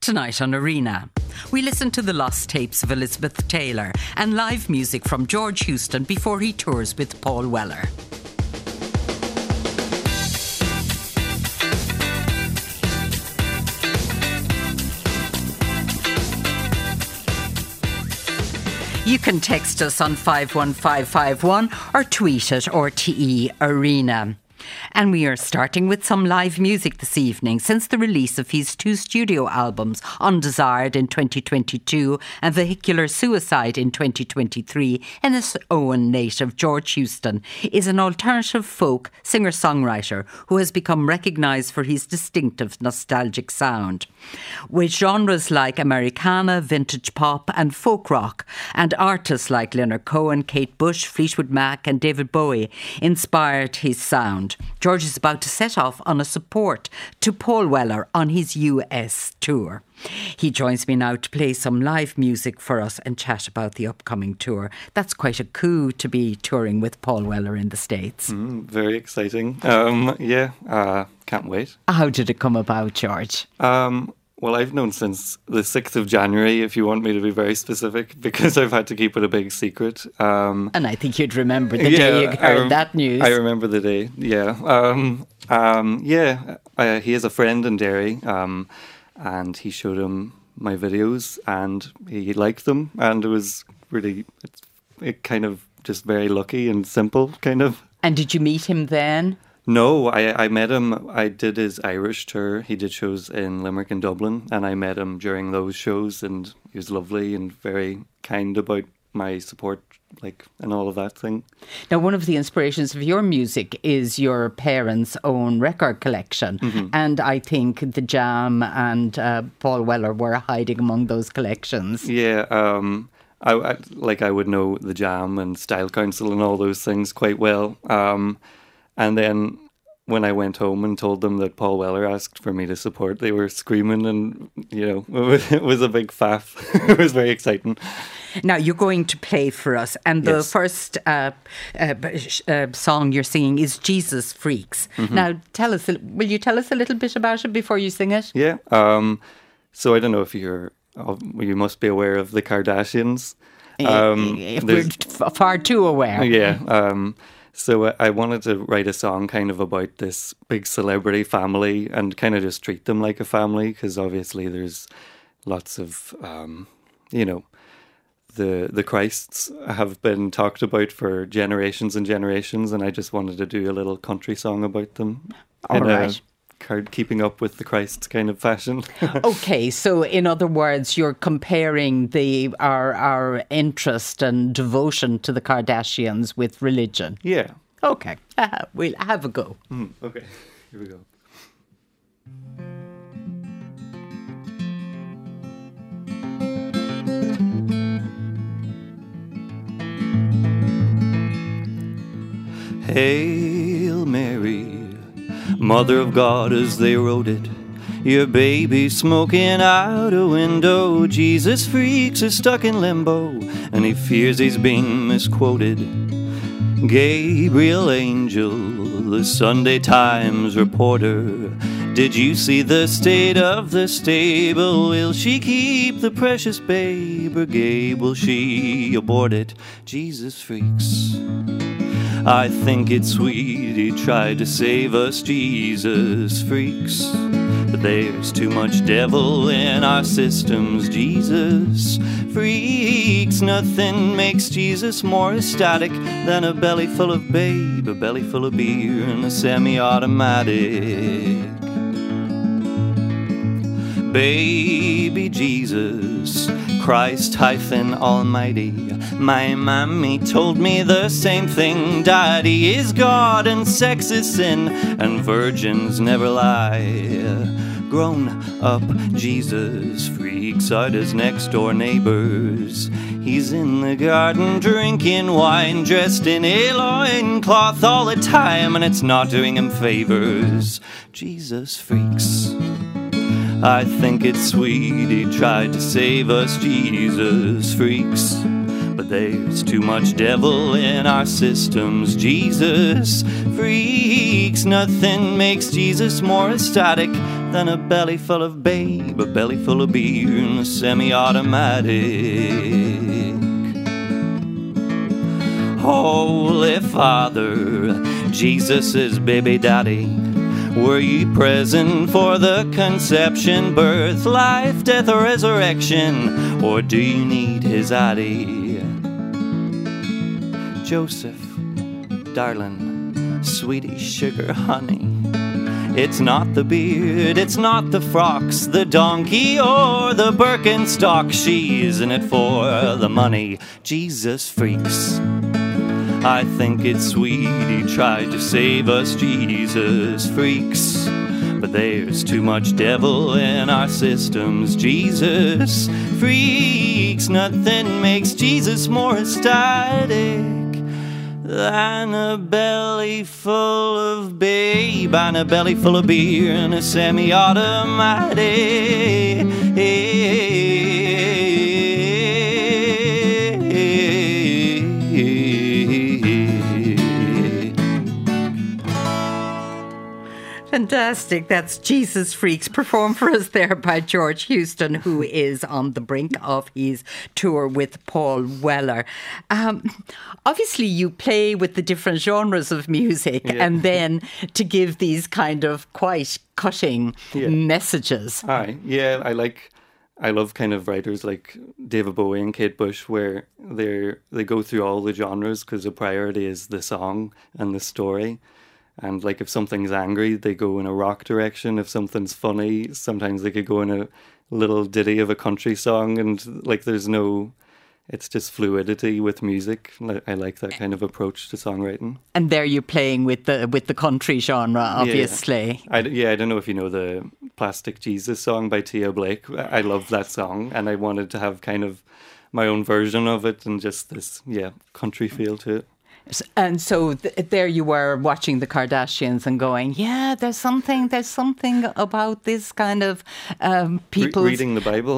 Tonight on Arena, we listen to the lost tapes of Elizabeth Taylor and live music from George Houston before he tours with Paul Weller. You can text us on 51551 or tweet at RTE Arena. And we are starting with some live music this evening since the release of his 2 studio albums, Undesired in 2022 and Vehicular Suicide in 2023, Ennis Owen native George Houston is an alternative folk singer-songwriter who has become recognised for his distinctive nostalgic sound. With genres like Americana, vintage pop and folk rock, and artists like Leonard Cohen, Kate Bush, Fleetwood Mac and David Bowie inspired his sound. George is about to set off on a support to Paul Weller on his US tour. He joins me now to play some live music for us and chat about the upcoming tour. That's quite a coup to be touring with Paul Weller in the States. Very exciting. Can't wait. How did it come about, George? Well, I've known since the 6th of January, if you want me to be very specific, because I've had to keep it a big secret. And I think you'd remember the day you heard that news. I remember the day, he has a friend in Derry, and he showed him my videos, and he liked them, and it was really, it kind of just very lucky and simple, kind of. And did you meet him then? No, I met him. I did his Irish tour. He did shows in Limerick and Dublin, and I met him during those shows, and he was lovely and very kind about my support, and all of that thing. Now, one of the inspirations of your music is your parents' own record collection, and I think The Jam and Paul Weller were hiding among those collections. Yeah, I would know The Jam and Style Council and all those things quite well. And then when I went home and told them that Paul Weller asked for me to support, they were screaming and, it was a big faff. It was very exciting. Now, you're going to play for us. And the first song you're singing is Jesus Freaks. Now, will you tell us a little bit about it before you sing it? Yeah. So I don't know if you must be aware of the Kardashians. We're far too aware. Yeah. So I wanted to write a song kind of about this big celebrity family and kind of just treat them like a family, because obviously there's lots of, the Christs have been talked about for generations and generations, and I just wanted to do a little country song about them. All right. Keeping up with the Christ kind of fashion. Okay, so in other words, you're comparing our interest and devotion to the Kardashians with religion. Yeah. Okay, we'll have a go. Okay, here we go. Hail Mary, Mother of God, as they wrote it. Your baby smoking out a window. Jesus Freaks is stuck in limbo, and he fears he's being misquoted. Gabriel Angel, the Sunday Times reporter. Did you see the state of the stable? Will she keep the precious babe, or Gabe, will she abort it? Jesus Freaks. I think it's sweet he tried to save us, Jesus Freaks. But there's too much devil in our systems, Jesus Freaks. Nothing makes Jesus more ecstatic than a belly full of babe, a belly full of beer, and a semi-automatic. Baby Jesus, Christ-Almighty. My mommy told me the same thing. Daddy is God and sex is sin, and virgins never lie. Grown up Jesus Freaks are his next door neighbors. He's in the garden drinking wine, dressed in a loincloth all the time, and it's not doing him favors. Jesus Freaks. I think it's sweet he tried to save us, Jesus Freaks. But there's too much devil in our systems, Jesus Freaks. Nothing makes Jesus more ecstatic than a belly full of babe, a belly full of beer and a semi-automatic. Holy Father, Jesus' baby daddy, were ye present for the conception, birth, life, death, or resurrection? Or do you need his addy? Joseph, darling, sweetie, sugar, honey, it's not the beard, it's not the frocks, the donkey or the Birkenstock. She's in it for the money. Jesus freaks. I think it's sweet he tried to save us. Jesus freaks. But there's too much devil in our systems. Jesus freaks. Nothing makes Jesus more ecstatic than a belly full of babe and a belly full of beer and a semi-automatic. Fantastic. That's Jesus Freaks, performed for us there by George Houston, who is on the brink of his tour with Paul Weller. Obviously, you play with the different genres of music, and then to give these kind of quite cutting messages. Aye, yeah, I love kind of writers like David Bowie and Kate Bush, where they go through all the genres because the priority is the song and the story. And like if something's angry, they go in a rock direction. If something's funny, sometimes they could go in a little ditty of a country song. And like it's just fluidity with music. I like that kind of approach to songwriting. And there you're playing with the country genre, obviously. I don't know if you know the Plastic Jesus song by Tia Blake. I love that song, and I wanted to have kind of my own version of it and just this, country feel to it. And so there you were watching the Kardashians and going, there's something about this kind of people reading the Bible.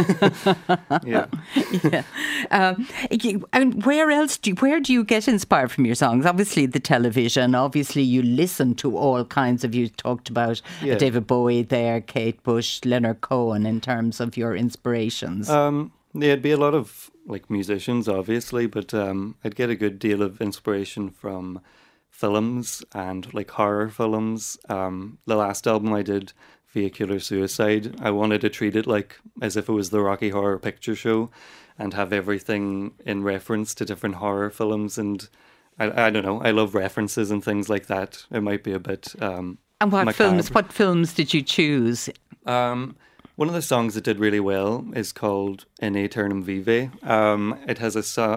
And where do you get inspired from your songs? Obviously the television. Obviously you listen to all kinds of. You talked about David Bowie there, Kate Bush, Leonard Cohen in terms of your inspirations. It'd be a lot of like musicians, obviously, but I'd get a good deal of inspiration from films and like horror films. The last album I did, Vehicular Suicide, I wanted to treat it like as if it was the Rocky Horror Picture Show and have everything in reference to different horror films. And I don't know, I love references and things like that. It might be a bit and what films did you choose? One of the songs that did really well is called In Aeternum Vive. It has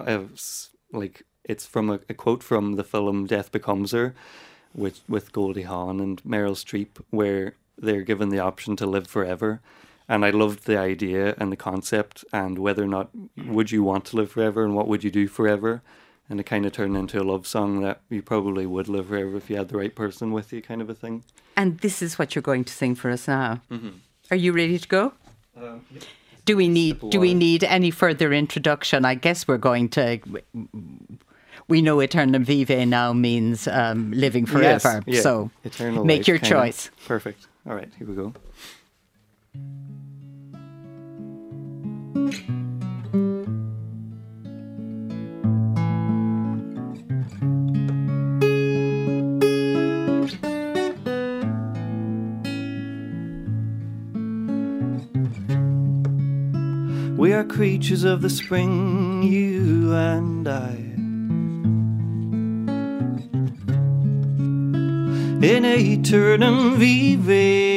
it's from a quote from the film Death Becomes Her with Goldie Hawn and Meryl Streep, where they're given the option to live forever. And I loved the idea and the concept and whether or not would you want to live forever and what would you do forever. And it kind of turned into a love song that you probably would live forever if you had the right person with you, kind of a thing. And this is what you're going to sing for us now. Mm-hmm. Are you ready to go? Yeah. Do we need any further introduction? I guess we're going to. We know Aeternum Vive now means living forever. Yes, so eternal make life, your choice. Perfect. All right, here we go. We are creatures of the spring, you and I. In aeternum vive.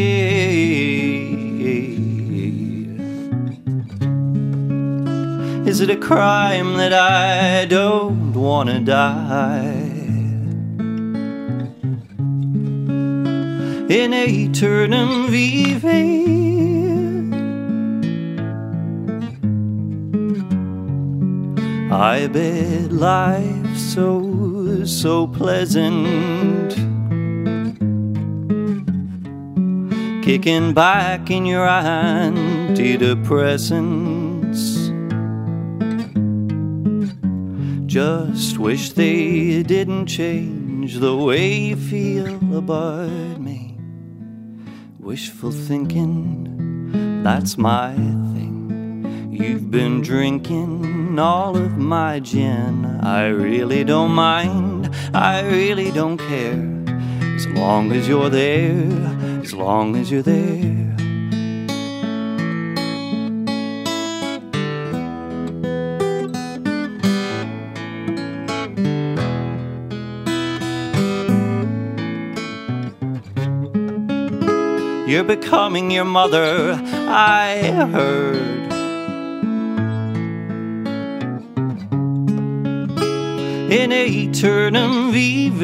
Is it a crime that I don't want to die? In aeternum vive. I bet life's so pleasant, kicking back in your antidepressants. Just wish they didn't change the way you feel about me. Wishful thinking, that's my thing. You've been drinking all of my gin. I really don't mind, I really don't care. As long as you're there, as long as you're there. You're becoming your mother, I heard. In aeternum vive.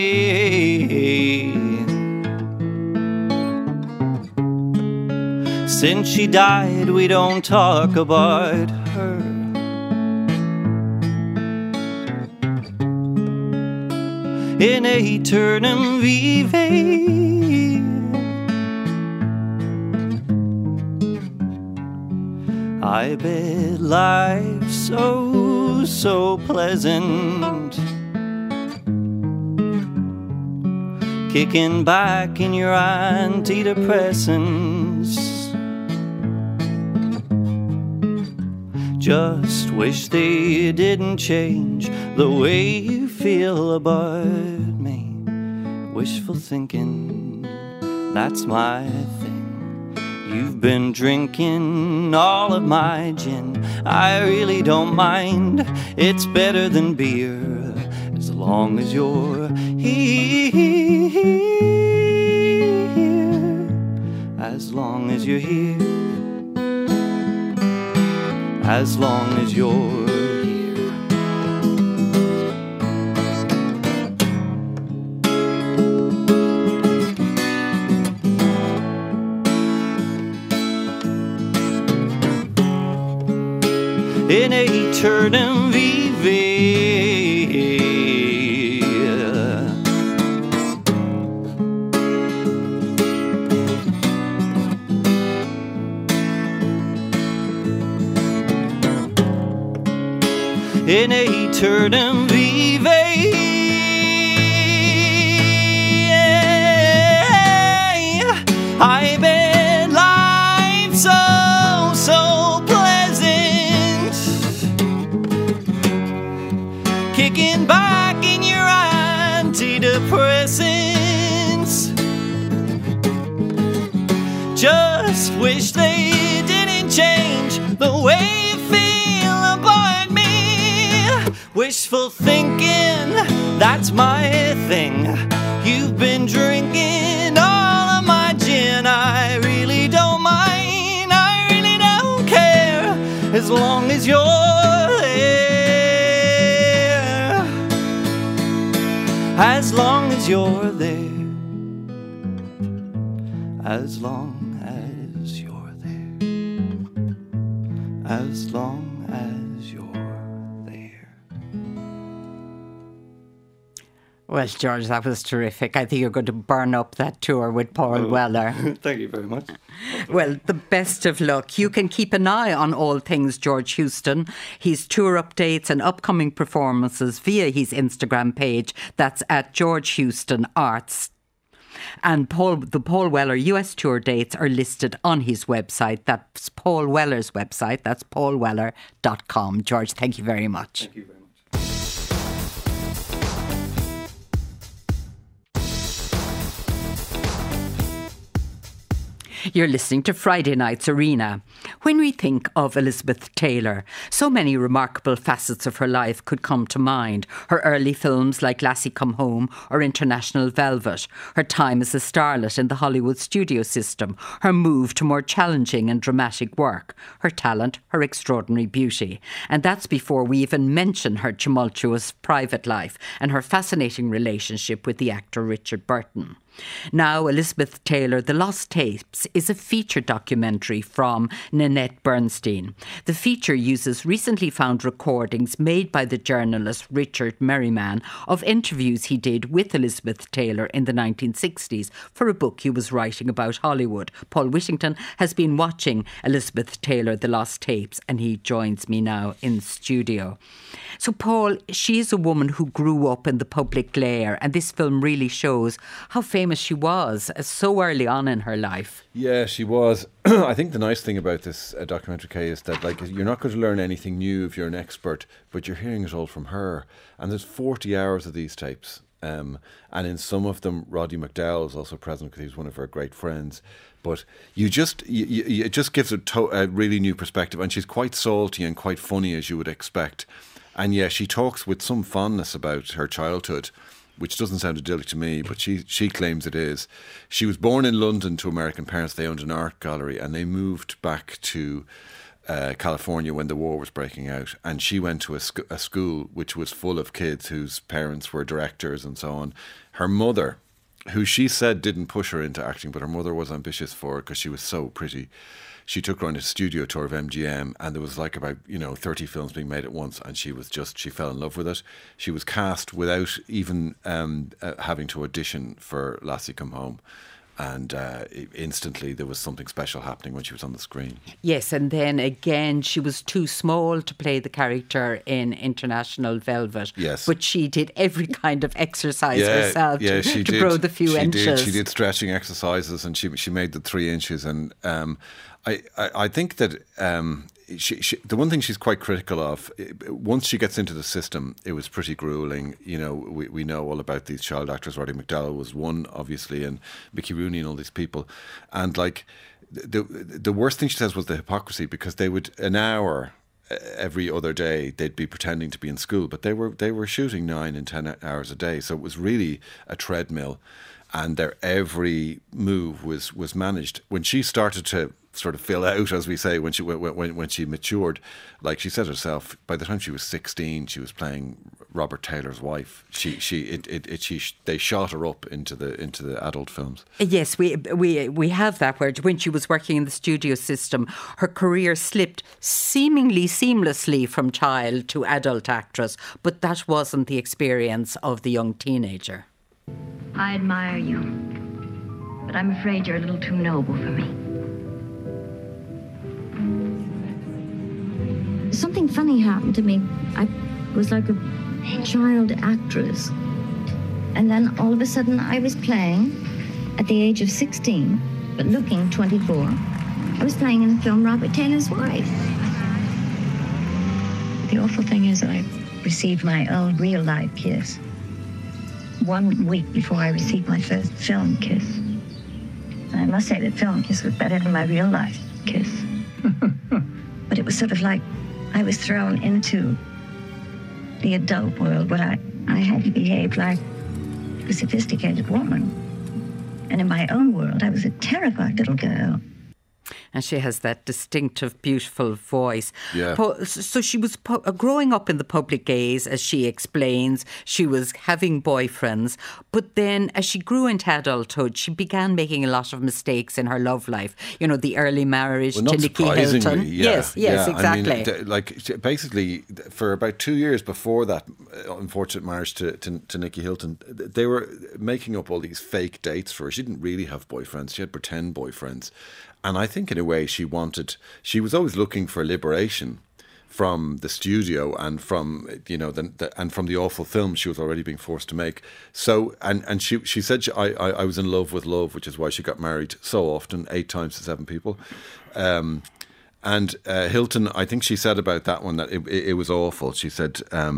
Since she died, we don't talk about her. In aeternum vive. I bet life's so pleasant, kicking back in your antidepressants. Just wish they didn't change the way you feel about me. Wishful thinking, that's my thing. You've been drinking all of my gin. I really don't mind, it's better than beer. As long as you're here. As long as you're here. As long as you're in aeternum vive. In aeternum vive. I bet life's so pleasant, kicking back in your antidepressants. Just wish they didn't change the way you feel about me. Wishful thinking, that's my thing. You've been drinking all of my gin. I really don't mind, I really don't care. As long as you're there. As long as you're there. As long as you're there. As long as you're there. Well, George, that was terrific. I think you're going to burn up that tour with Paul Weller. Thank you very much. Well, the best of luck. You can keep an eye on all things George Houston, his tour updates and upcoming performances via his Instagram page. That's at George Houston Arts. And the Paul Weller US tour dates are listed on his website. That's Paul Weller's website. That's paulweller.com. George, thank you very much. Thank you very much. You're listening to Friday Night's Arena. When we think of Elizabeth Taylor, so many remarkable facets of her life could come to mind. Her early films like Lassie Come Home or International Velvet, her time as a starlet in the Hollywood studio system, her move to more challenging and dramatic work, her talent, her extraordinary beauty. And that's before we even mention her tumultuous private life and her fascinating relationship with the actor Richard Burton. Now, Elizabeth Taylor, The Lost Tapes, is a feature documentary from Nanette Bernstein. The feature uses recently found recordings made by the journalist Richard Merriman of interviews he did with Elizabeth Taylor in the 1960s for a book he was writing about Hollywood. Paul Whittington has been watching Elizabeth Taylor, The Lost Tapes, and he joins me now in studio. So, Paul, she is a woman who grew up in the public glare, and this film really shows how famous famous she was so early on in her life. Yeah, she was. I think the nice thing about this documentary, Kay, is that like you're not going to learn anything new if you're an expert, but you're hearing it all from her. And there's 40 hours of these tapes. And in some of them, Roddy McDowall is also present because he's one of her great friends. But it just gives a really new perspective. And she's quite salty and quite funny, as you would expect. And yeah, she talks with some fondness about her childhood, which doesn't sound idyllic to me, but she claims it is. She was born in London to American parents. They owned an art gallery, and they moved back to California when the war was breaking out. And she went to a school which was full of kids whose parents were directors and so on. Her mother, who she said didn't push her into acting, but her mother was ambitious for her because she was so pretty. She took her on a studio tour of MGM, and there was like about 30 films being made at once, and she fell in love with it. She was cast without even having to audition for Lassie Come Home. And instantly there was something special happening when she was on the screen. Yes, and then again, she was too small to play the character in International Velvet. Yes. But she did every kind of exercise herself to grow the few inches. She did stretching exercises, and she made the 3 inches. And I think that she the one thing she's quite critical of, once she gets into the system, it was pretty grueling. We know all about these child actors. Roddy McDowall was one, obviously, and Mickey Rooney and all these people. And like the worst thing she says was the hypocrisy, because they would, an hour every other day, they'd be pretending to be in school, but they were shooting 9 and 10 hours a day. So it was really a treadmill, and their every move was managed. When she started to sort of fill out, as we say, when she matured, like she said herself, by the time she was 16, she was playing Robert Taylor's wife. They shot her up into the adult films. Yes, we have that, where when she was working in the studio system, her career slipped seemingly seamlessly from child to adult actress, but that wasn't the experience of the young teenager. I admire you, but I'm afraid you're a little too noble for me. Something funny happened to me. I was like a child actress. And then all of a sudden I was playing at the age of 16, but looking 24. I was playing in the film Robert Taylor's Wife. The awful thing is that I received my own real-life kiss 1 week before I received my first film kiss. And I must say that film kiss was better than my real-life kiss. But it was sort of like I was thrown into the adult world where I had to behave like a sophisticated woman. And in my own world, I was a terrified little girl. And she has that distinctive, beautiful voice. Yeah. So she was growing up in the public gaze, as she explains. She was having boyfriends. But then as she grew into adulthood, she began making a lot of mistakes in her love life. The early marriage to Nicky Hilton. Yeah, yes, exactly. I mean, basically, for about 2 years before that unfortunate marriage to Nicky Hilton, they were making up all these fake dates for her. She didn't really have boyfriends. She had pretend boyfriends. And I think in a way she was always looking for liberation from the studio and from, and from the awful films she was already being forced to make. So, and she said, I was in love with love, which is why she got married so often, 8 times to 7 people. And Hilton, I think she said about that one that it was awful. She said,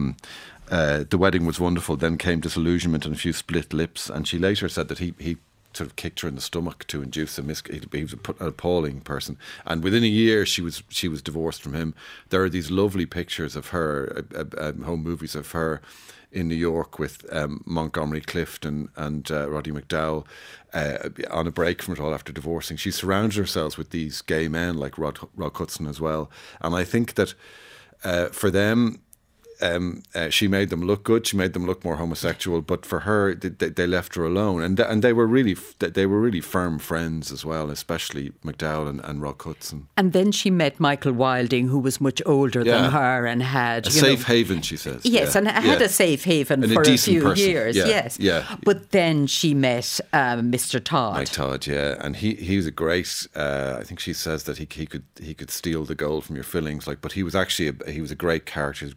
the wedding was wonderful, then came disillusionment and a few split lips. And she later said that he sort of kicked her in the stomach to induce he was an appalling person, and within a year she was divorced from him. There are these lovely pictures of her, home movies of her in New York with Montgomery Clift and Roddy McDowall on a break from it all after divorcing. She surrounded herself with these gay men like Rod Hudson as well, and I think that for them, she made them look good. She made them look more homosexual. But for her, they left her alone, and they were really firm friends as well, especially McDowall and Rock Hudson. And then she met Michael Wilding, who was much older than her and had a safe haven. She says yes, and had a safe haven and for a few years. Yes, But then she met Mr. Todd. Mike Todd, yeah, and he was a great. I think she says that he could steal the gold from your fillings, but he was actually he was a great character. He was a great producer.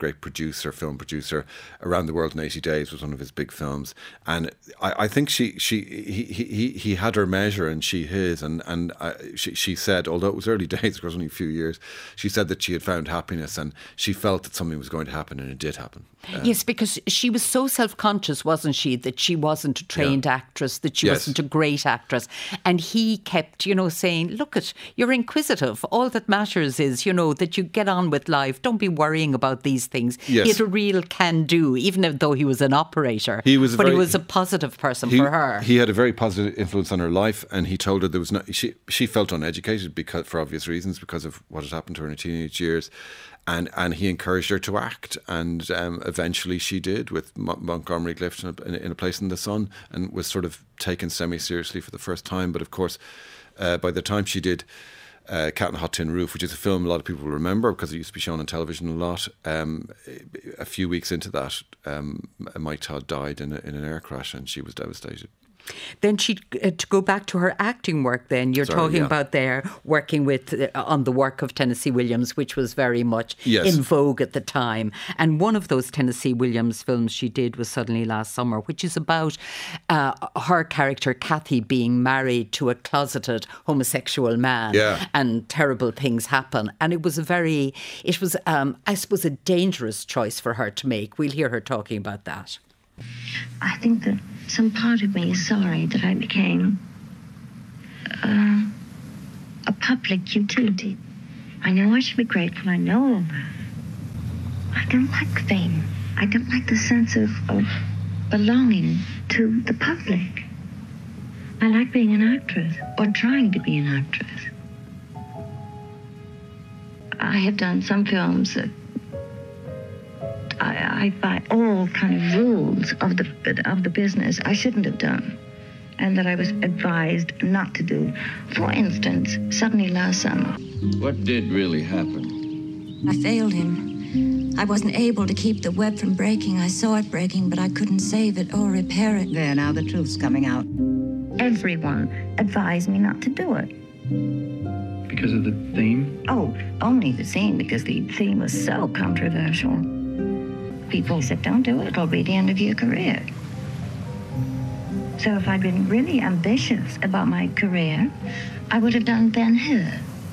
film producer. Around the World in 80 Days was one of his big films, and I think he had her measure and she his, and she said, although it was early days, it was only a few years, she said that she had found happiness and she felt that something was going to happen, and it did happen. Yes, because she was so self-conscious, wasn't she, that she wasn't a trained actress, that she wasn't a great actress. And he kept, saying, look, you're inquisitive. All that matters is, that you get on with life. Don't be worrying about these things. Yes. He had a real can-do, even though he was an operator. He was a positive person for her. He had a very positive influence on her life, and he told her there was no... She felt uneducated for obvious reasons, because of what had happened to her in her teenage years. And he encouraged her to act, and eventually she did, with Montgomery Clift in A Place in the Sun, and was sort of taken semi-seriously for the first time. But of course, by the time she did Cat on a Hot Tin Roof, which is a film a lot of people will remember because it used to be shown on television a lot, a few weeks into that, Mike Todd died in an air crash, and she was devastated. Then to go back to her acting work, then you're talking about there working with on the work of Tennessee Williams, which was very much in vogue at the time. And one of those Tennessee Williams films she did was Suddenly Last Summer, which is about her character Kathy being married to a closeted homosexual man, and terrible things happen. And it was I suppose, a dangerous choice for her to make. We'll hear her talking about that. I think that some part of me is sorry that I became a public utility. I know I should be grateful. I know I don't like fame. I don't like the sense of belonging to the public. I like being an actress, or trying to be an actress. I have done some films that I by all kind of rules of the business, I shouldn't have done, and that I was advised not to do. For instance, Suddenly Last Summer. What did really happen? I failed him. I wasn't able to keep the web from breaking. I saw it breaking, but I couldn't save it or repair it. There, now the truth's coming out. Everyone advised me not to do it. Because of the theme? Oh, only the theme, because the theme was so controversial. People said, don't do it, it'll be the end of your career. So if I'd been really ambitious about my career, I would have done Ben-Hur.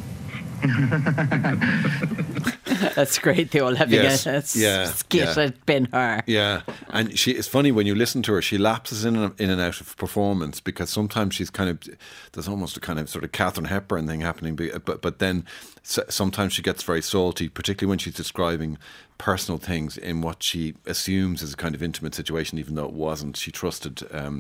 That's great. They all having a skit at Ben-Hur. Yeah, and it's funny when you listen to her. She lapses in and out of performance, because sometimes she's there's almost a kind of sort of Katharine Hepburn thing happening, but then sometimes she gets very salty, particularly when she's describing personal things in what she assumes is a kind of intimate situation, even though it wasn't. She trusted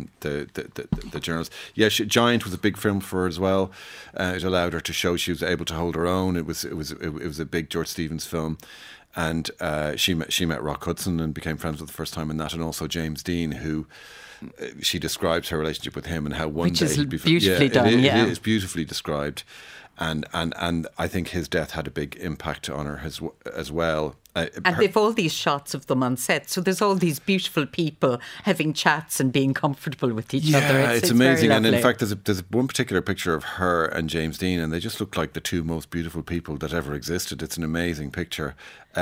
the journalist. Yeah, Giant was a big film for her as well. It allowed her to show she was able to hold her own. It was a big George Stevens film, and she met Rock Hudson and became friends for the first time in that, and also James Dean, who she describes her relationship with him and how one which day is beautifully done. It is beautifully described. And I think his death had a big impact on her as well. And they've all these shots of them on set, so there's all these beautiful people having chats and being comfortable with each other. It's amazing. And in fact, there's one particular picture of her and James Dean, and they just look like the two most beautiful people that ever existed. It's an amazing picture.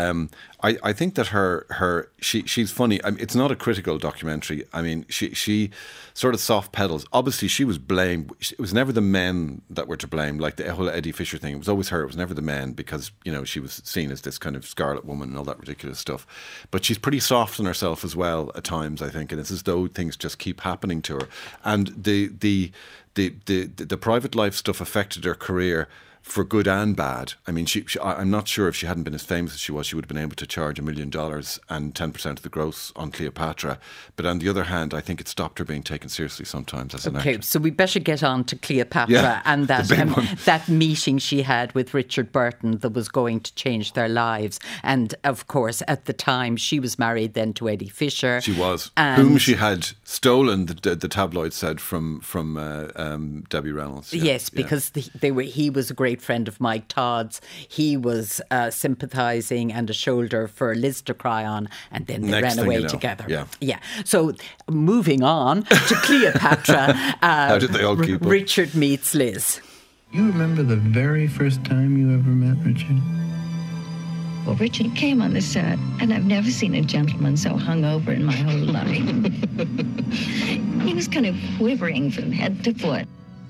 I think that she's funny. I mean, it's not a critical documentary. I mean, she sort of soft pedals. Obviously, she was blamed. It was never the men that were to blame, like the whole Eddie Fisher thing. It was always her. It was never the men, because she was seen as this kind of scarlet woman and all that ridiculous stuff. But she's pretty soft on herself as well at times, I think, and it's as though things just keep happening to her. And the private life stuff affected her career for good and bad. I mean, I'm not sure if she hadn't been as famous as she was, she would have been able to charge $1 million and 10% of the gross on Cleopatra. But on the other hand, I think it stopped her being taken seriously sometimes as an actor. Okay, so we better get on to Cleopatra and that meeting she had with Richard Burton that was going to change their lives. And of course, at the time, she was married then to Eddie Fisher. She was, whom she had stolen, the tabloids said, from Debbie Reynolds. Yes, because he was a great friend of Mike Todd's. He was sympathising and a shoulder for Liz to cry on, and then they ran away together. Yeah. So moving on to Cleopatra. How did they all keep up? Richard meets Liz. You remember the very first time you ever met Richard? Well, Richard came on the set, and I've never seen a gentleman so hungover in my whole life. He was kind of quivering from head to foot.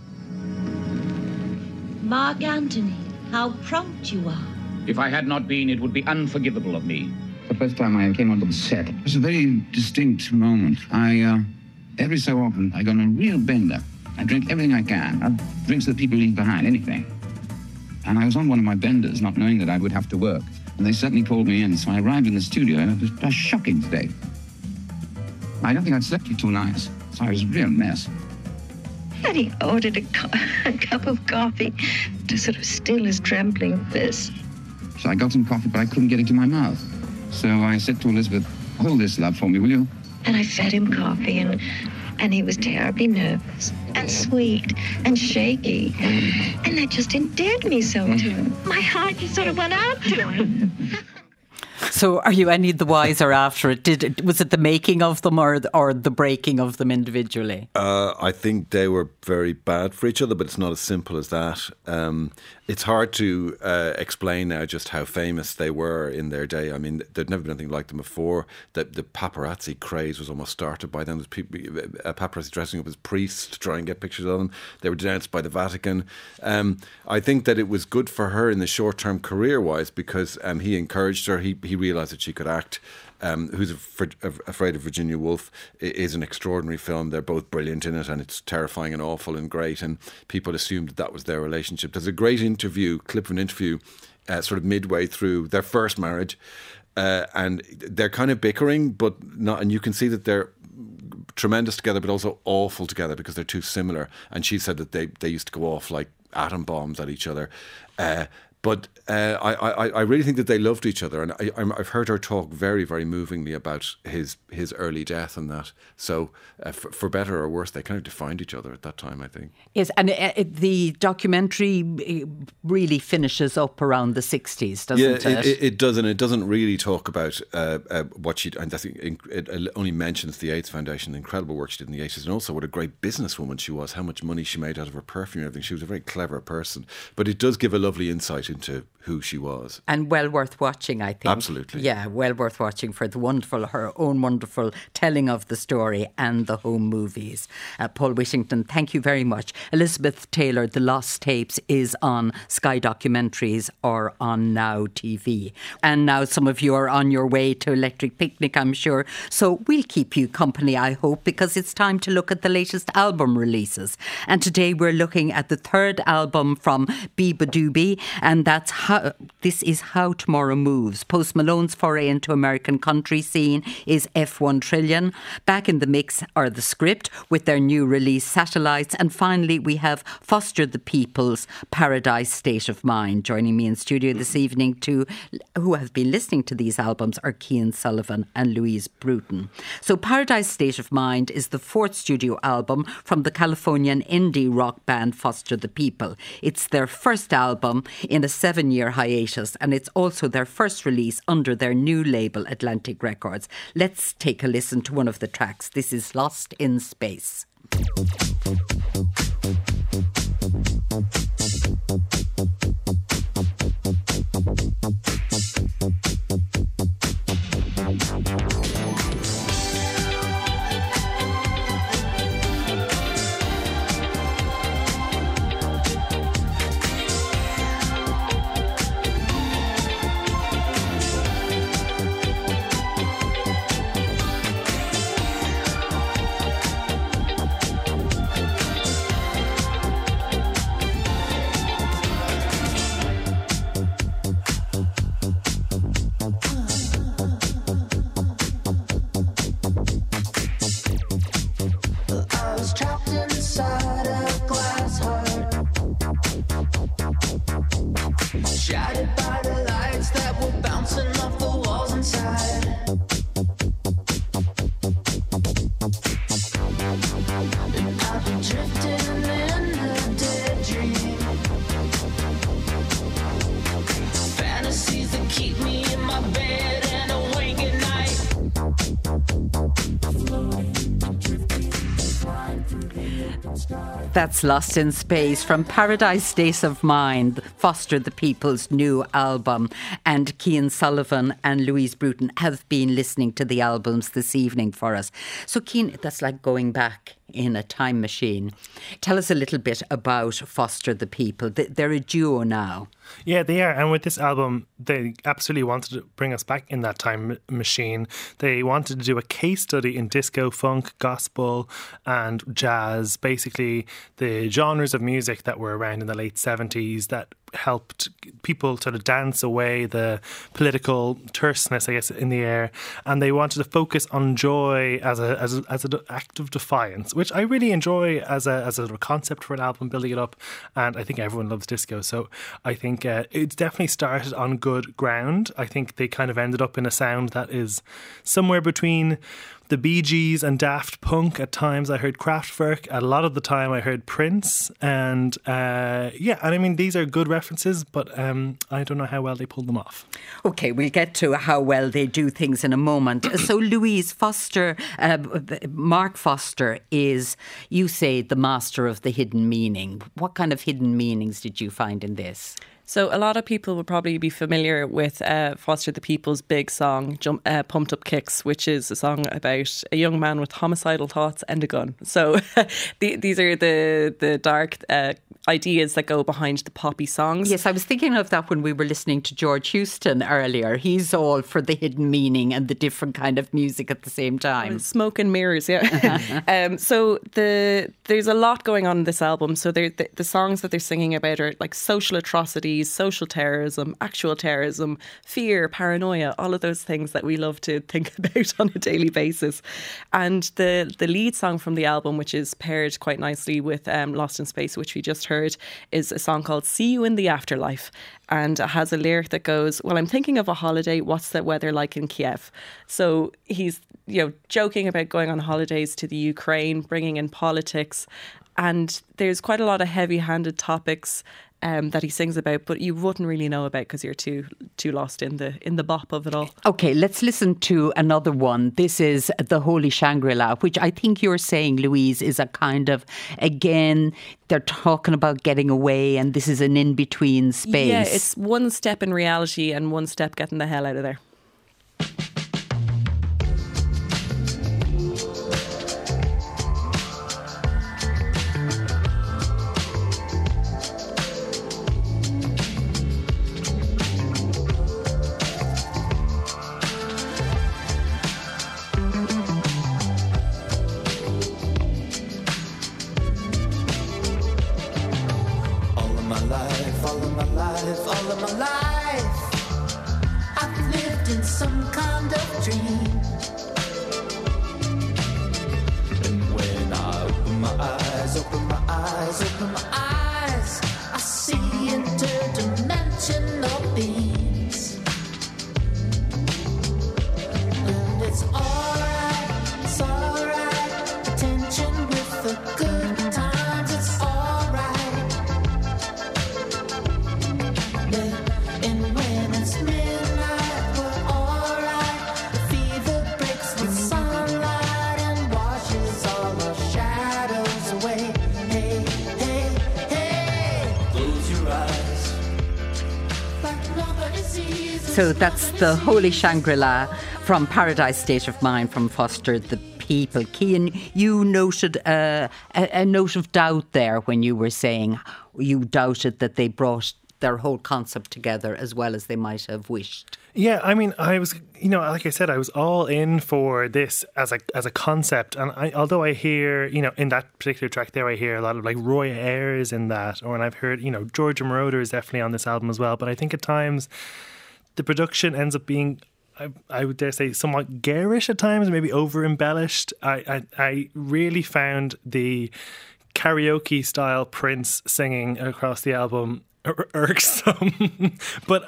Mark Antony, how prompt you are. If I had not been, it would be unforgivable of me. The first time I came onto the set, it was a very distinct moment. Every so often, I go on a real bender. I drink everything I can. Drinks that people leave behind, anything. And I was on one of my benders, not knowing that I would have to work. And they suddenly called me in, so I arrived in the studio, and it was a shocking state. I don't think I'd slept for 2 nights, so I was a real mess. And he ordered a cup of coffee to sort of still his trembling fist. So I got some coffee, but I couldn't get it to my mouth. So I said to Elizabeth, hold this, love, for me, will you? And I fed him coffee, and he was terribly nervous and sweet and shaky. And that just endeared me so to him. My heart just sort of went out to him. So are you any the wiser after it? Was it the making of them or the breaking of them individually? I think they were very bad for each other, but it's not as simple as that. It's hard to explain now just how famous they were in their day. I mean, there'd never been anything like them before. The paparazzi craze was almost started by them. There's people, paparazzi dressing up as priests to try and get pictures of them. They were denounced by the Vatican. I think that it was good for her in the short term career-wise because he encouraged her. He realised that she could act. Who's Afraid of Virginia Woolf is an extraordinary film. They're both brilliant in it, and it's terrifying and awful and great, and people assumed that was their relationship. There's a great clip of an interview sort of midway through their first marriage, and they're kind of bickering, but not, and you can see that they're tremendous together but also awful together because they're too similar. And she said that they used to go off like atom bombs at each other. But I really think that they loved each other, and I've heard her talk very, very movingly about his early death and that. So, for better or worse, they kind of defined each other at that time, I think. Yes, and the documentary really finishes up around the 60s, doesn't it? It does, and it doesn't really talk about what she. And I think it only mentions the AIDS Foundation, the incredible work she did in the 80s, and also what a great businesswoman she was, how much money she made out of her perfume and everything. She was a very clever person, but it does give a lovely insight into who she was. And well worth watching, I think. Absolutely. Yeah, well worth watching for her own wonderful telling of the story and the home movies. Paul Whittington, thank you very much. Elizabeth Taylor, The Lost Tapes is on Sky Documentaries or on Now TV. And now some of you are on your way to Electric Picnic, I'm sure. So we'll keep you company, I hope, because it's time to look at the latest album releases. And today we're looking at the third album from Biba Doobie, and this is How Tomorrow Moves. Post Malone's foray into American country scene is F1 Trillion. Back in the mix are The Script with their new release Satellites. And finally we have Foster the People's Paradise State of Mind. Joining me in studio this evening who have been listening to these albums are Cian Sullivan and Louise Bruton. So Paradise State of Mind is the fourth studio album from the Californian indie rock band Foster the People. It's their first album in a 7-year hiatus, and it's also their first release under their new label Atlantic Records. Let's take a listen to one of the tracks. This is Lost in Space. That's Lost in Space from Paradise State of Mind, Foster the People's new album. And Cian Sullivan and Louise Bruton have been listening to the albums this evening for us. So Cian, that's like going back in a time machine. Tell us a little bit about Foster the People. They're a duo now. Yeah, they are. And with this album, they absolutely wanted to bring us back in that time machine. They wanted to do a case study in disco, funk, gospel and jazz, basically the genres of music that were around in the late 70s that helped people sort of dance away the political terseness, I guess, in the air. And they wanted to focus on joy as an act of defiance, which I really enjoy as a concept for an album, building it up. And I think everyone loves disco. So I think it's definitely started on good ground. I think they kind of ended up in a sound that is somewhere between the Bee Gees and Daft Punk. At times I heard Kraftwerk. A lot of the time I heard Prince. And and I mean, these are good references, but I don't know how well they pulled them off. Okay, we'll get to how well they do things in a moment. So Louise, Foster, Mark Foster is, you say, the master of the hidden meaning. What kind of hidden meanings did you find in this? So a lot of people will probably be familiar with Foster the People's big song, Pumped Up Kicks, which is a song about a young man with homicidal thoughts and a gun. So these are the dark ideas that go behind the poppy songs. Yes, I was thinking of that when we were listening to George Houston earlier. He's all for the hidden meaning and the different kind of music at the same time. Smoke and mirrors, yeah. So there's a lot going on in this album. So the songs that they're singing about are like social atrocities, social terrorism, actual terrorism, fear, paranoia, all of those things that we love to think about on a daily basis. And the lead song from the album, which is paired quite nicely with Lost in Space, which we just heard, is a song called See You in the Afterlife. And it has a lyric that goes, well, I'm thinking of a holiday. What's the weather like in Kiev? So he's, joking about going on holidays to the Ukraine, bringing in politics. And there's quite a lot of heavy-handed topics that he sings about, but you wouldn't really know about because you're too lost in the bop of it all. Okay, let's listen to another one. This is The Holy Shangri-La, which I think you're saying, Louise, is a kind of, again, they're talking about getting away and this is an in-between space. Yeah, it's one step in reality and one step getting the hell out of there. So that's The Holy Shangri-La from Paradise State of Mind from Foster the People. Cian, you noted a note of doubt there when you were saying you doubted that they brought their whole concept together as well as they might have wished. Yeah, I mean, I was, like I said, I was all in for this as a concept. And although I hear, in that particular track there, I hear a lot of like Roy Ayers in that. And I've heard, Giorgio Moroder is definitely on this album as well. But I think at times the production ends up being, I would dare say, somewhat garish at times, maybe over-embellished. I really found the karaoke-style Prince singing across the album irksome. But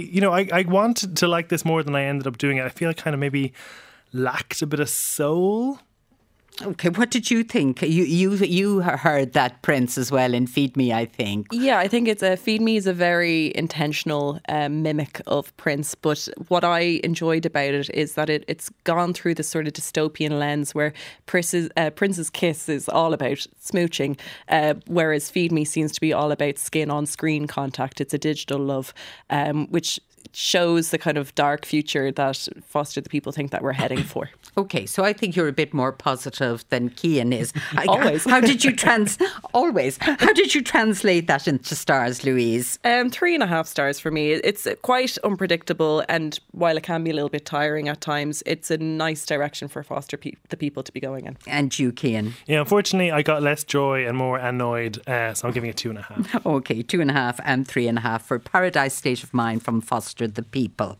I wanted to like this more than I ended up doing it. I feel like kind of maybe lacked a bit of soul. Okay, what did you think? You heard that Prince as well in Feed Me, I think. Yeah, I think Feed Me is a very intentional mimic of Prince. But what I enjoyed about it is that it's gone through this sort of dystopian lens where Prince's Kiss is all about smooching, whereas Feed Me seems to be all about skin on screen contact. It's a digital love, which shows the kind of dark future that Foster the People think that we're heading for. Okay, so I think you're a bit more positive than Cian is. Always. How did you always? How did you translate that into stars, Louise? 3.5 stars for me. It's quite unpredictable, and while it can be a little bit tiring at times, it's a nice direction for Foster the People to be going in. And you, Cian? Yeah, unfortunately, I got less joy and more annoyed, so I'm giving it 2.5. Okay, 2.5 and 3.5 for Paradise State of Mind from Foster the People.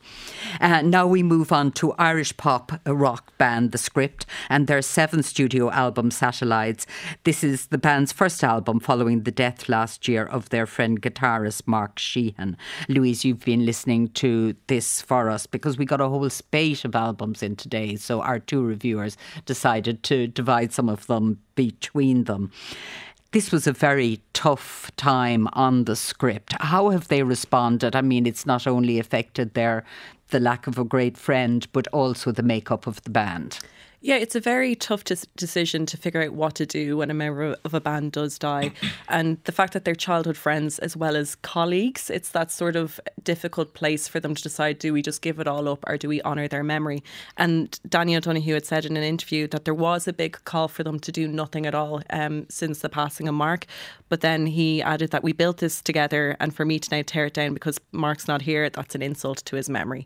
Now we move on to Irish pop rock band The Script and their 7th studio album Satellites. This is the band's first album following the death last year of their friend guitarist Mark Sheehan. Louise, you've been listening to this for us because we got a whole spate of albums in today, so our 2 reviewers decided to divide some of them between them. This was a very tough time on The Script. How have they responded? I mean, it's not only affected the lack of a great friend, but also the makeup of the band. Yeah, it's a very tough decision to figure out what to do when a member of a band does die. And the fact that they're childhood friends as well as colleagues, it's that sort of difficult place for them to decide, do we just give it all up or do we honour their memory? And Danny O'Donoghue had said in an interview that there was a big call for them to do nothing at all since the passing of Mark. But then he added that we built this together, and for me to now tear it down because Mark's not here, that's an insult to his memory.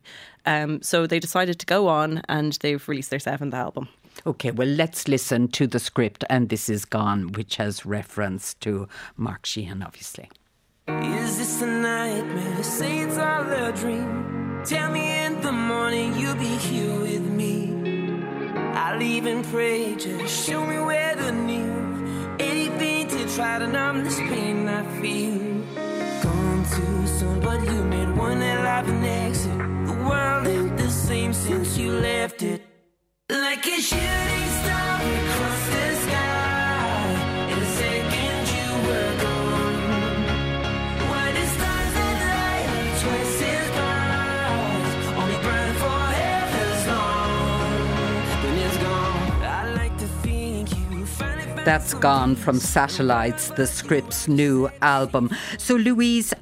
So they decided to go on, and they've released their 7th album. Okay, well, let's listen to The Script, and This Is Gone, which has reference to Mark Sheehan, obviously. Is this a nightmare? Say it's all a dream. Tell me in the morning you'll be here with me. I'll even pray, just show me where to kneel. Anything to try to numb this pain I feel. Gone too soon, but you made one hell of an exit. The world ain't the same since you left it. Like a shooting star across the sky. In a second you were gone. Why the stars that light up twice as bright only burn for as long. When it's gone, I like to think you finally found. That's Gone from Satellites, The Script's new album. So, Louise,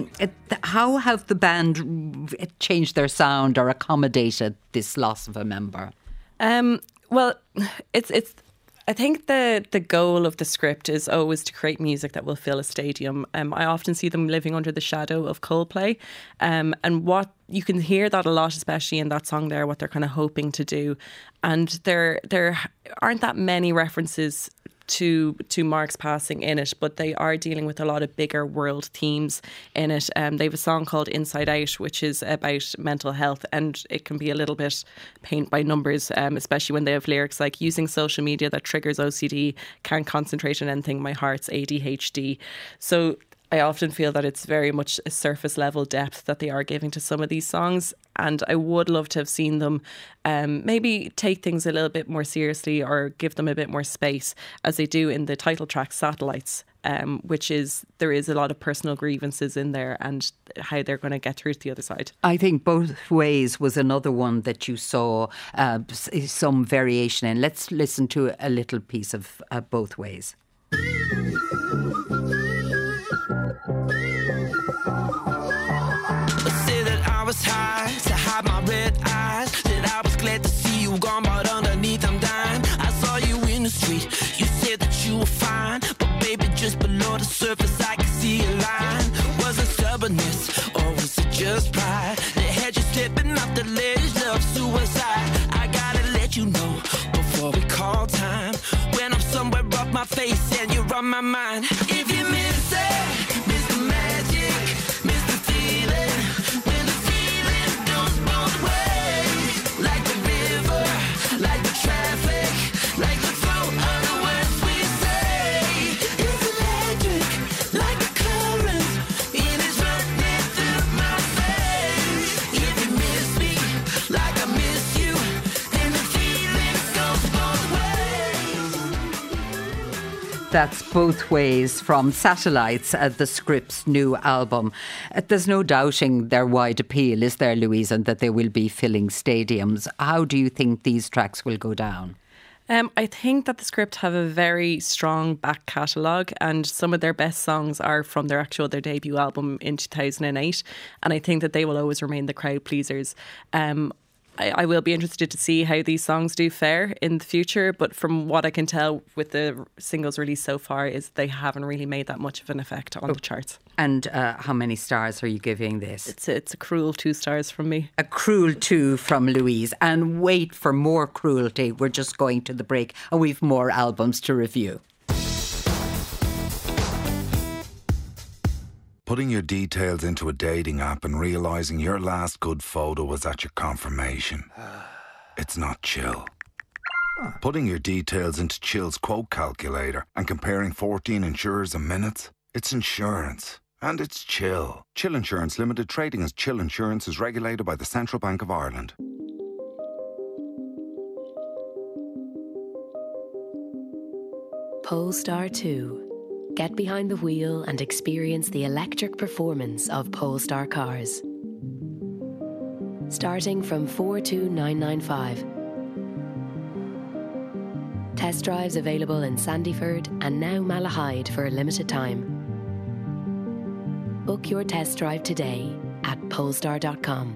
how have the band changed their sound or accommodated this loss of a member? Well, it's. I think the goal of The Script is always to create music that will fill a stadium. I often see them living under the shadow of Coldplay, and what you can hear that a lot, especially in that song there, what they're kind of hoping to do. And there aren't that many references to Mark's passing in it, but they are dealing with a lot of bigger world themes in it. They have a song called Inside Out, which is about mental health, and it can be a little bit paint by numbers, especially when they have lyrics like using social media that triggers OCD, can't concentrate on anything, my heart's ADHD. So I often feel that it's very much a surface level depth that they are giving to some of these songs. And I would love to have seen them maybe take things a little bit more seriously or give them a bit more space, as they do in the title track Satellites, which is, there is a lot of personal grievances in there and how they're going to get through to the other side. I think Both Ways was another one that you saw some variation in. Let's listen to a little piece of Both Ways. I was high to hide my red eyes, that I was glad to see you gone, but underneath I'm dying. I saw you in the street, you said that you were fine, but baby, just below the surface I could see a line. Was it stubbornness or was it just pride that had you stepping off the ledge of suicide? I gotta let you know before we call time, when I'm somewhere off my face and you're on my mind. If you miss it, miss the magic, miss the feeling. That's Both Ways from Satellites, the Scripts' new album. There's no doubting their wide appeal, is there, Louise, and that they will be filling stadiums. How do you think these tracks will go down? I think that the Script have a very strong back catalogue, and some of their best songs are from their debut album in 2008, and I think that they will always remain the crowd pleasers. I will be interested to see how these songs do fare in the future, but from what I can tell with the singles released so far is they haven't really made that much of an effect on the charts. And how many stars are you giving this? It's a cruel 2 stars from me. A cruel 2 from Louise. And wait for more cruelty. We're just going to the break and we've more albums to review. Putting your details into a dating app and realising your last good photo was at your confirmation. It's not chill. Putting your details into Chill's quote calculator and comparing 14 insurers in minutes. It's insurance. And it's Chill. Chill Insurance Limited, trading as Chill Insurance, is regulated by the Central Bank of Ireland. Polestar 2. Get behind the wheel and experience the electric performance of Polestar cars. Starting from 42995. Test drives available in Sandyford and now Malahide for a limited time. Book your test drive today at polestar.com.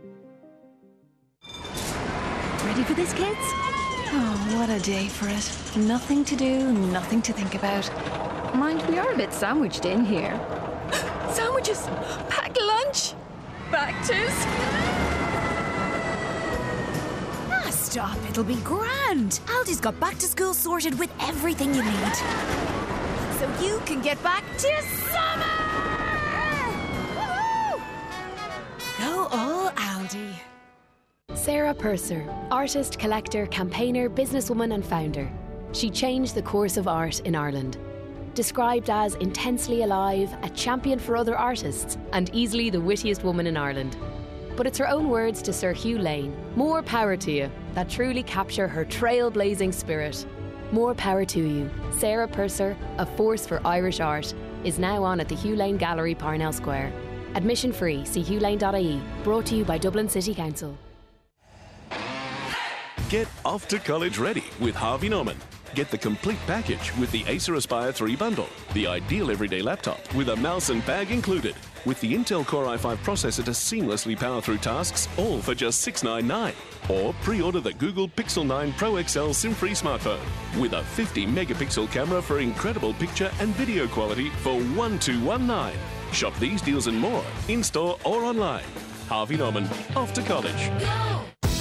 Ready for this, kids? Oh, what a day for it. Nothing to do, nothing to think about. Mind, we are a bit sandwiched in here. Sandwiches! Packed lunch! Bactus! Ah, stop. It'll be grand. Aldi's got back to school sorted with everything you need. So you can get back to summer! Woohoo! Go all Aldi. Sarah Purser, artist, collector, campaigner, businesswoman and founder. She changed the course of art in Ireland. Described as intensely alive, a champion for other artists, and easily the wittiest woman in Ireland. But it's her own words to Sir Hugh Lane, more power to you, that truly capture her trailblazing spirit. More power to you. Sarah Purser, a force for Irish art, is now on at the Hugh Lane Gallery, Parnell Square. Admission free, see hughLane.ie, brought to you by Dublin City Council. Get off to college ready with Harvey Norman. Get the complete package with the Acer Aspire 3 bundle, the ideal everyday laptop with a mouse and bag included, with the Intel Core i5 processor to seamlessly power through tasks, all for just $699. Or pre-order the Google Pixel 9 Pro XL SIM-free smartphone with a 50-megapixel camera for incredible picture and video quality for $1,219. Shop these deals and more in-store or online. Harvey Norman, off to college. Go!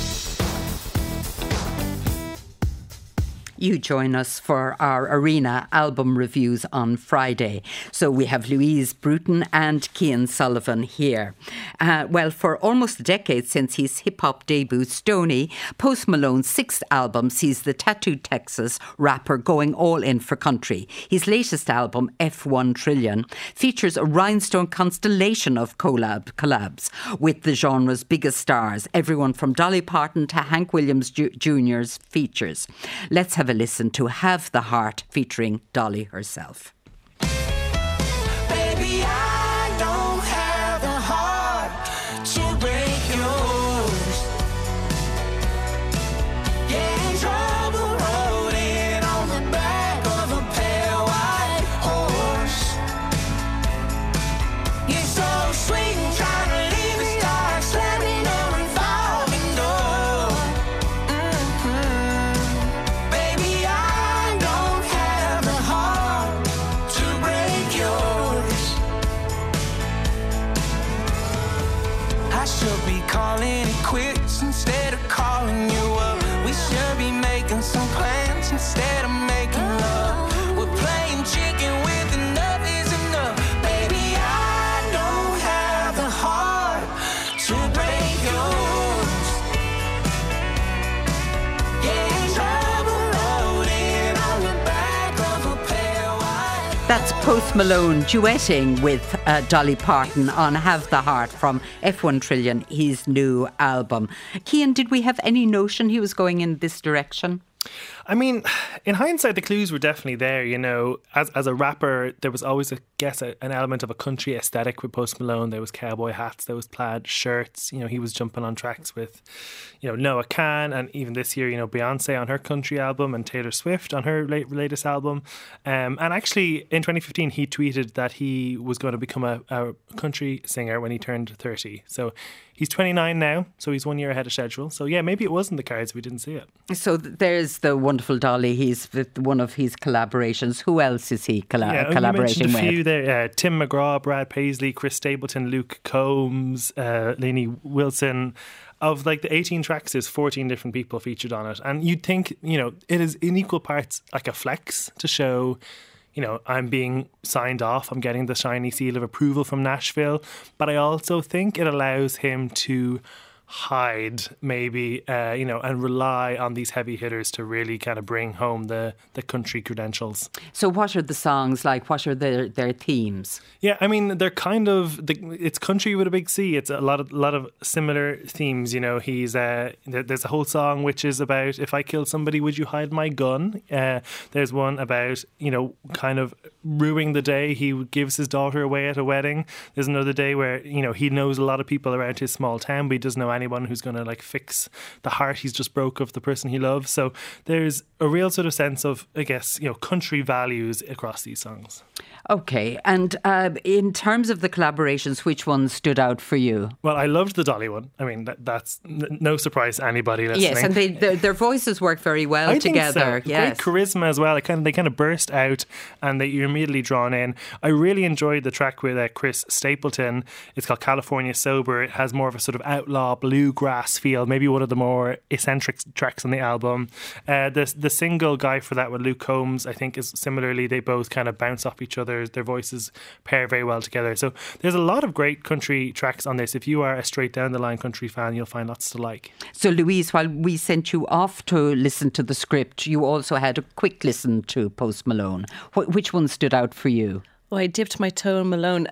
You join us for our Arena album reviews on Friday. So we have Louise Bruton and Cian Sullivan here. Well, for almost a decade since his hip-hop debut, Stoney, Post Malone's 6th album sees the tattooed Texas rapper going all in for country. His latest album, F1 Trillion, features a rhinestone constellation of collabs with the genre's biggest stars, everyone from Dolly Parton to Hank Williams Jr.'s features. Let's have a listen to Have the Heart featuring Dolly herself. Baby, I don't have the heart to break yours. Yeah, in trouble rolling on the back of a pale white horse. You're so sweet and trying to leave a star, slamming a revolving door. Baby, I don't have the heart to break yours. I should be calling it quits instead of calling you up. We should be making some plans instead of making love. We're playing chicken with enough is enough. Baby, I don't have the heart to break yours. Yeah, in trouble rolling on the back of a pale white. That's Post Malone duetting with Dolly Parton on Have the Heart from F1 Trillion, his new album. Cian, did we have any notion he was going in this direction? I mean, in hindsight, the clues were definitely there, you know. As a rapper, there was always, an element of a country aesthetic with Post Malone. There was cowboy hats, there was plaid shirts. You know, he was jumping on tracks with, you know, Noah Kahan, and even this year, you know, Beyonce on her country album and Taylor Swift on her latest album. And actually, in 2015, he tweeted that he was going to become a country singer when he turned 30. So he's 29 now, so he's 1 year ahead of schedule. So yeah, maybe it was in the cards, we didn't see it. So there's the wonderful Dolly. He's with one of his collaborations. Who else is he collaborating with? A few there. Tim McGraw, Brad Paisley, Chris Stapleton, Luke Combs, Lainey Wilson. Of like the 18 tracks, there's 14 different people featured on it. And you'd think, you know, it is in equal parts like a flex to show, you know, I'm being signed off, I'm getting the shiny seal of approval from Nashville. But I also think it allows him to hide maybe, you know, and rely on these heavy hitters to really kind of bring home the country credentials. So what are the songs like? What are their themes? Yeah, I mean, they're kind of, it's country with a big C. It's a lot of similar themes, you know. He's there's a whole song which is about, if I kill somebody, would you hide my gun? There's one about, you know, kind of ruining the day he gives his daughter away at a wedding. There's another day where, you know, he knows a lot of people around his small town, but he doesn't know anyone who's going to like fix the heart he's just broke of the person he loves. So there's a real sort of sense of, I guess, you know, country values across these songs. Okay, and in terms of the collaborations, which one stood out for you? Well, I loved the Dolly one. I mean, that's no surprise to anybody listening. Yes, and their voices work very well together. Think so. Yes, great charisma as well. They kind of burst out, and you're immediately drawn in. I really enjoyed the track with Chris Stapleton. It's called California Sober. It has more of a sort of outlaw bluegrass feel, maybe one of the more eccentric tracks on the album. The single guy for that with Luke Combs, I think, is similarly, they both kind of bounce off each other. Their voices pair very well together. So there's a lot of great country tracks on this. If you are a straight down the line country fan, you'll find lots to like. So Louise, while we sent you off to listen to the script, you also had a quick listen to Post Malone. Which one stood out for you? Well, I dipped my toe in Malone.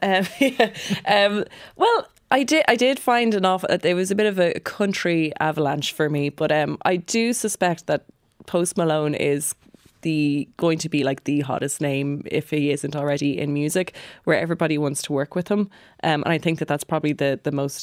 Well, I did find there was a bit of a country avalanche for me, but I do suspect that Post Malone is going to be like the hottest name, if he isn't already, in music, where everybody wants to work with him. And I think that's probably the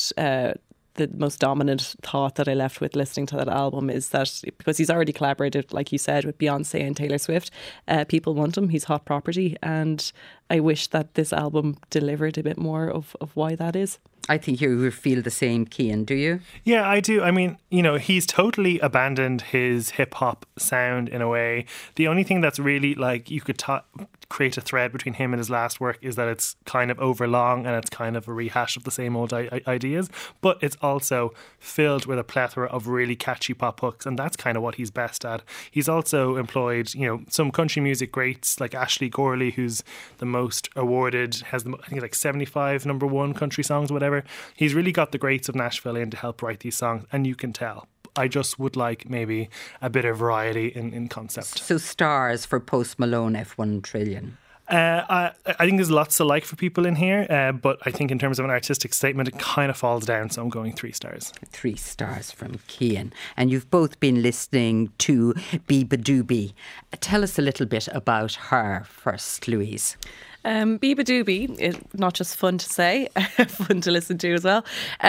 most dominant thought that I left with listening to that album, is that because he's already collaborated, like you said, with Beyonce and Taylor Swift, people want him. He's hot property, and I wish that this album delivered a bit more of why that is. I think you feel the same, Cian, do you? Yeah, I do. I mean, you know, he's totally abandoned his hip-hop sound in a way. The only thing that's really, like, you could create a thread between him and his last work is that it's kind of overlong and it's kind of a rehash of the same old ideas, but it's also filled with a plethora of really catchy pop hooks, and that's kind of what he's best at. He's also employed, you know, some country music greats like Ashley Gorley, who's the most awarded, has I think like 75 number one country songs, whatever. He's really got the greats of Nashville in to help write these songs, and you can tell. I just would like maybe a bit of variety in concept. So stars for Post Malone, F1 Trillion. I think there's lots to like for people in here, but I think in terms of an artistic statement, it kind of falls down, so I'm going 3 stars. 3 stars from Cian. And you've both been listening to Biba Doobie. Tell us a little bit about her first, Louise. Biba Doobie is not just fun to say, fun to listen to as well.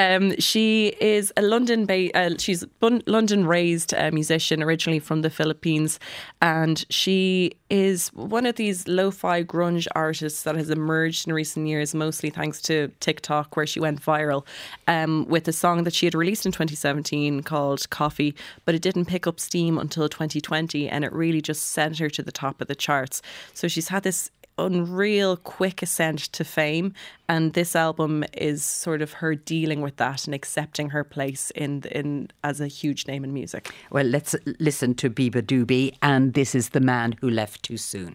She is a she's London-raised musician, originally from the Philippines, and she is one of these lo-fi grunge artists that has emerged in recent years, mostly thanks to TikTok, where she went viral with a song that she had released in 2017 called Coffee, but it didn't pick up steam until 2020, and it really just sent her to the top of the charts. So she's had this unreal quick ascent to fame, and this album is sort of her dealing with that and accepting her place in as a huge name in music. Well, let's listen to Biba Doobie, and this is The Man Who Left Too Soon.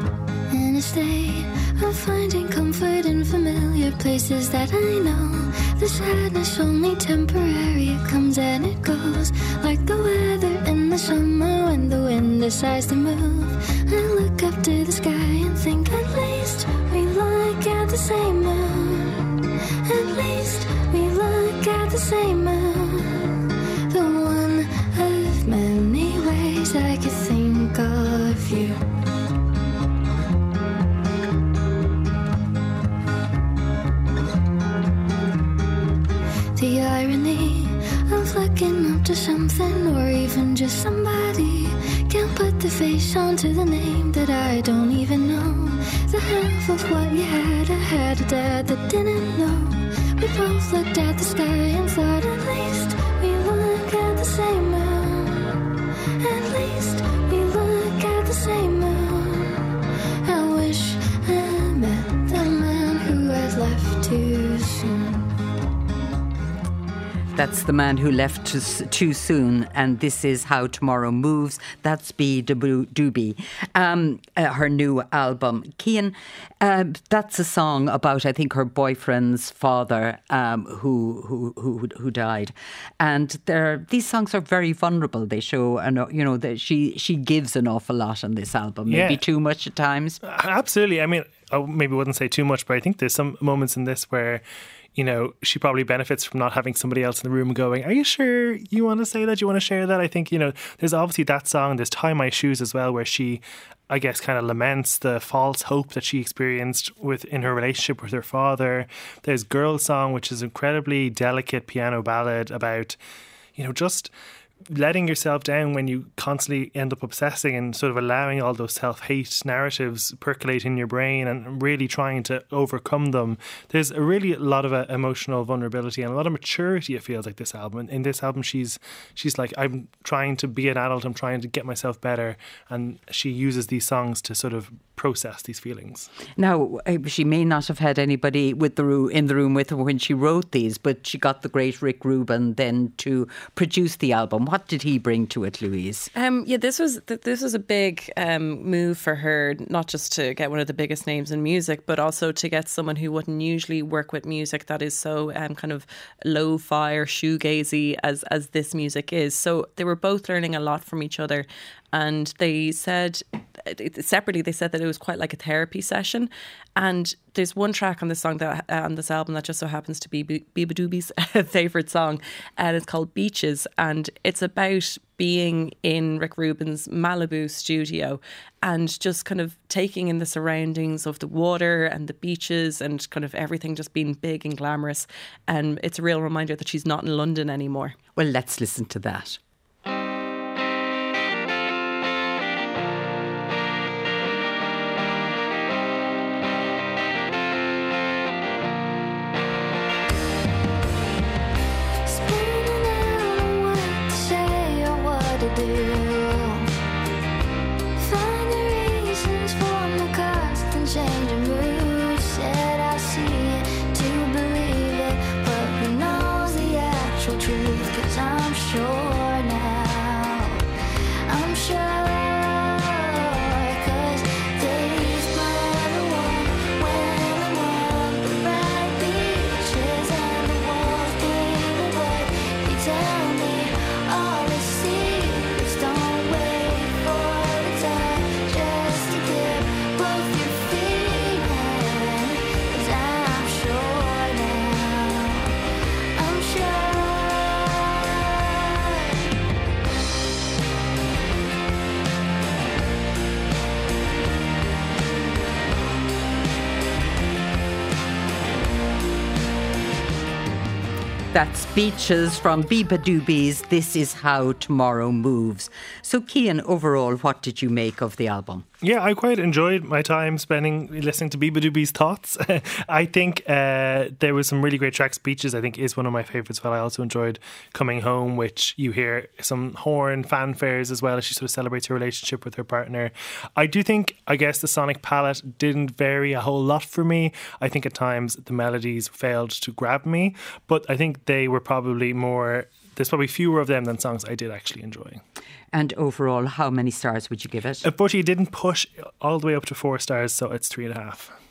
Of finding comfort in familiar places that I know. The sadness only temporary, it comes and it goes, like the weather in the summer when the wind decides to move. I look up to the sky and think at least we look at the same moon. At least we look at the same moon. The one of many ways I could think of you. The irony of looking up to something or even just somebody can't put the face onto the name that I don't even know. The half of what you had, I had a dad that didn't know. We both looked at the sky and thought at least we look at the same moon. At least we look at the same moon. I wish I met the man who has left too soon. That's The Man Who Left Too Soon, and this is How Tomorrow Moves. That's B. Doobie, her new album. Cian, that's a song about, I think, her boyfriend's father who died. And these songs are very vulnerable. They show, that she gives an awful lot on this album. Maybe too much at times. Absolutely. I mean, I maybe wouldn't say too much, but I think there's some moments in this where she probably benefits from not having somebody else in the room going, are you sure you want to say that? You want to share that? I think, there's obviously that song. There's Tie My Shoes as well, where she, I guess, kind of laments the false hope that she experienced in her relationship with her father. There's Girl Song, which is an incredibly delicate piano ballad about, just letting yourself down when you constantly end up obsessing and sort of allowing all those self-hate narratives percolate in your brain and really trying to overcome them. There's a lot of emotional vulnerability and a lot of maturity, it feels like, this album. In this album, she's like, I'm trying to be an adult, I'm trying to get myself better, and she uses these songs to sort of process these feelings. Now, she may not have had anybody in the room with her when she wrote these, but she got the great Rick Rubin then to produce the album. What did he bring to it, Louise? This was a big move for her, not just to get one of the biggest names in music, but also to get someone who wouldn't usually work with music that is so kind of lo-fi or shoegazy as this music is. So they were both learning a lot from each other. And they said, separately, that it was quite like a therapy session. And there's one track on this song on this album that just so happens to be Biba Doobie's favourite song, and it's called Beaches. And it's about being in Rick Rubin's Malibu studio and just kind of taking in the surroundings of the water and the beaches and kind of everything just being big and glamorous. And it's a real reminder that she's not in London anymore. Well, let's listen to that. That's Beaches from Biba Doobie's This Is How Tomorrow Moves. So, Cian, overall, what did you make of the album? Yeah, I quite enjoyed my time listening to Biba Doobie's thoughts. I think there was some really great tracks. Beaches, I think, is one of my favourites. But I also enjoyed Coming Home, which you hear some horn fanfares as well as she sort of celebrates her relationship with her partner. I do think, I guess, the sonic palette didn't vary a whole lot for me. I think at times the melodies failed to grab me, but I think they were probably there's probably fewer of them than songs I did actually enjoy. And overall, how many stars would you give it? Unfortunately, it didn't push all the way up to 4 stars, so it's 3.5.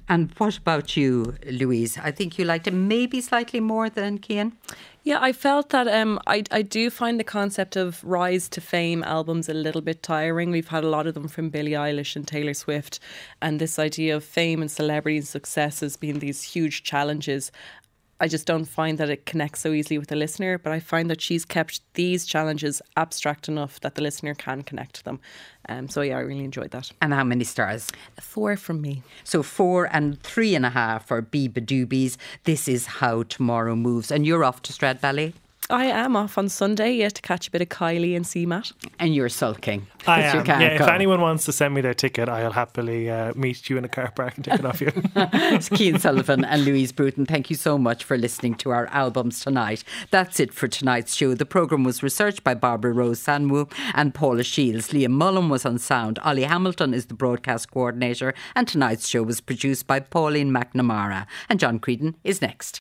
And what about you, Louise? I think you liked it maybe slightly more than Cian. Yeah, I felt that I do find the concept of rise to fame albums a little bit tiring. We've had a lot of them from Billie Eilish and Taylor Swift, and this idea of fame and celebrity and success as being these huge challenges. I just don't find that it connects so easily with the listener, but I find that she's kept these challenges abstract enough that the listener can connect to them. So yeah, I really enjoyed that. And how many stars? 4 from me. So 4 and 3.5 for Biba Doobies. This is How Tomorrow Moves. And you're off to Stradbally? I am off on Sunday, to catch a bit of Kylie and CMAT. And you're sulking. I am. If anyone wants to send me their ticket, I'll happily meet you in a car park and take it off you. It's Cian Sullivan and Louise Bruton. Thank you so much for listening to our albums tonight. That's it for tonight's show. The programme was researched by Barbara Rose Sanwu and Paula Shields. Liam Mullen was on sound. Ollie Hamilton is the broadcast coordinator. And tonight's show was produced by Pauline McNamara. And John Creedon is next.